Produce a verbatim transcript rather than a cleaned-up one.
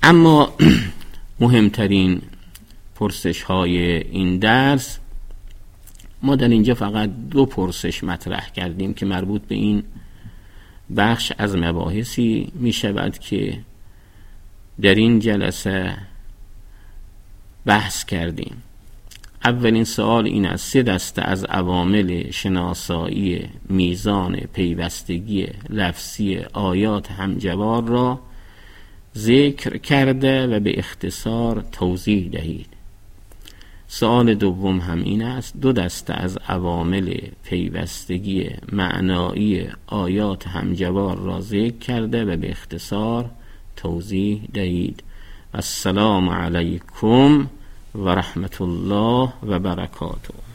اما مهمترین پرسش های این درس، ما در اینجا فقط دو پرسش مطرح کردیم که مربوط به این بخش از مباحثی می شود که در این جلسه بحث کردیم. اولین سوال این است: سه دسته از عوامل شناسایی میزان پیوستگی لفظی آیات همجوار را ذکر کرده و به اختصار توضیح دهید. سوال دوم هم این است: دو دسته از عوامل پیوستگی معنایی آیات همجوار را ذکر کرده و به اختصار توضیح دهید. السلام علیکم و رحمت الله و برکاته.